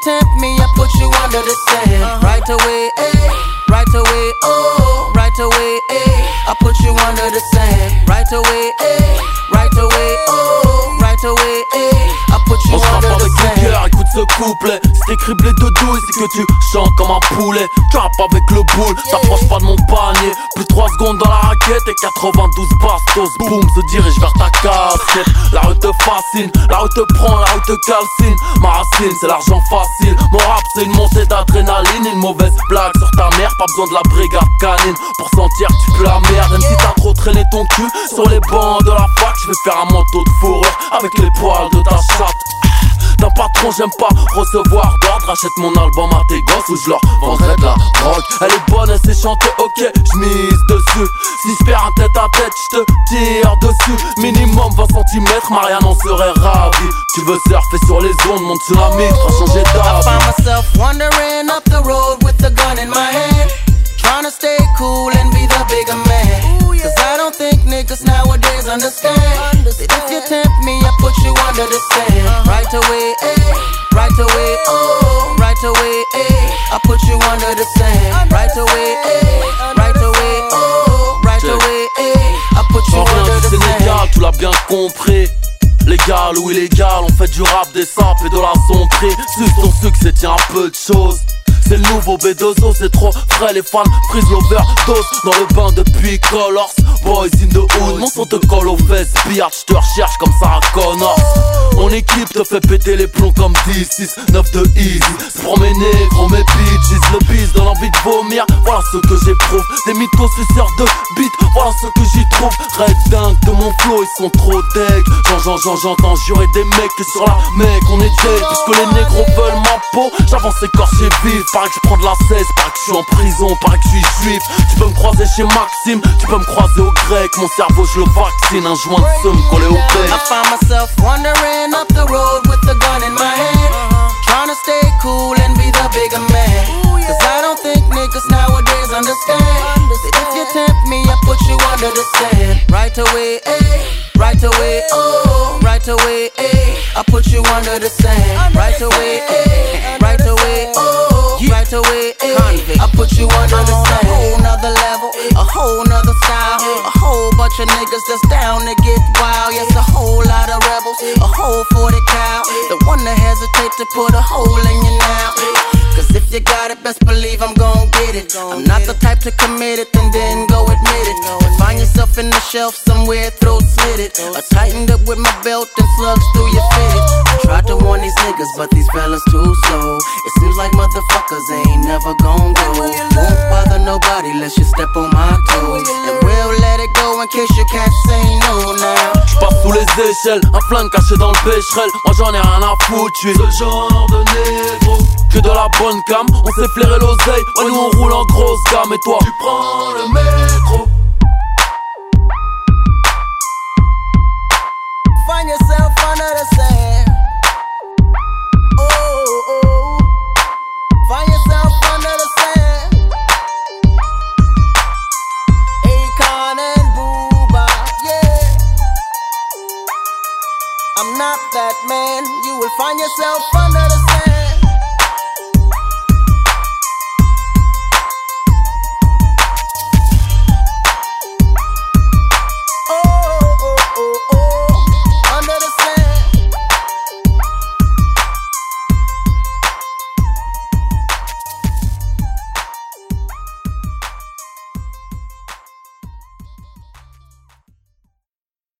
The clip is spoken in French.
tempt me, I put you under the sand. Right away, eh, right away, oh, right away, eh, I put you under the sand. Right away, eh, right away, oh, right away, eh, I put you under the sand. Cœur, écoute ce couplet, c'est criblé de douille, c'est que tu chantes comme un poulet. Tu rappes avec le boule, t'approches pas de mon panier. Plus 3 secondes dans la raquette et 92 bastos. Boum, se dirige vers ta casquette. La rue te fascine, la rue te prend, la rue te calcine. Ma racine, c'est l'argent facile. Mon rap, c'est une montée d'adrénaline. Une mauvaise blague sur ta mère, pas besoin de la brigade canine pour sentir que tu pues la merde. Même si t'as trop traîné ton cul sur les bancs de la fac, je vais faire un manteau de fourrure avec les poils de ta chatte. D'un patron j'aime pas recevoir d'ordre. Achète mon album à tes gosses ou je leur vendrai de la drogue. Elle est bonne, elle sait chanter, ok, j'mise dessus. Si j'perds un tête à tête, j'te tire dessus. Minimum 20 cm, Marianne en serait ravie. Tu veux surfer sur les ondes, mon tsunami fera changer I d'avis. find myself wandering up the road with a gun in my hand, trying to stay cool and be the bigger man. Cause I don't think niggas nowadays understand that if you tempt me, I put you under the sand. Right away, eh, right away, oh, right away, eh, I put you under the sand. Right away, eh, right away, oh, right away, eh, I put you under the Sénégal, sand. tu l'as bien compris. Légal ou illégal, on fait du rap, des samples et de la sonnerie. Suce ton succès, tiens un peu de choses. C'est le nouveau B2O, c'est trop frais, les fans prise l'overdose. Dans le bain depuis Colors, boys in the hood. Mon son te colle aux fesses, billard, je te recherche comme Sarah Connor. Mon équipe te fait péter les plombs comme 10, 6, 9 de easy. C'est pour mes négros, mes bitches, le bis donne envie de vomir. Voilà ce que j'éprouve, des mythos suceurs de beat. Voilà ce que j'y trouve, red dingue de mon flow, ils sont trop deg. J'entends jurer des mecs que sur la mec on est dead. Puisque les négros veulent ma peau, j'avance écorché vif. Paraît que je prends de la cesse, paraît que je suis en prison, paraît que je suis juif. Tu peux me croiser chez Maxime, tu peux me croiser au grec. Mon cerveau je le vaccine, un joint de seum collé au bec. I find myself wandering up the road with a gun in my hand, trying to stay cool and be the bigger man. Cause I don't think niggas nowadays understand that if you tempt me, I put you under the sand. Right away, eh, right away, oh, right away, eh, I put you under the sand. Right away, eh, right away, oh, right away, eh, I put you under the sand. A whole nother level, a whole nother style, a whole bunch of niggas that's down to get wild. Yes, a whole lot of rebels, a whole 40 cal, the one that hesitate to put a hole in you now. Cause if you got it, best believe I'm gon' get it. I'm not the type to commit it and then go admit it. Find yourself in the shelf somewhere, throat slit it. I tightened up with my belt and slugs through your fitted. Tried to warn these niggas, but these fellas too slow. It seems like motherfuckers ain't never gon' go. Won't bother nobody unless you step on my toes. And we'll let it go in case you can't say no now. J'passe sous les échelles, un flingue caché dans le pécherel. Moi j'en ai rien à foutre, j'suis ce genre de négro. Que de la bonne cam, on s'est flairé l'oseille. Ouais nous on roule en grosse gamme et toi tu prends le métro. Find yourself under the sand. Oh, oh. Find yourself under the sand. Akon and Booba, yeah. I'm not that man. You will find yourself under the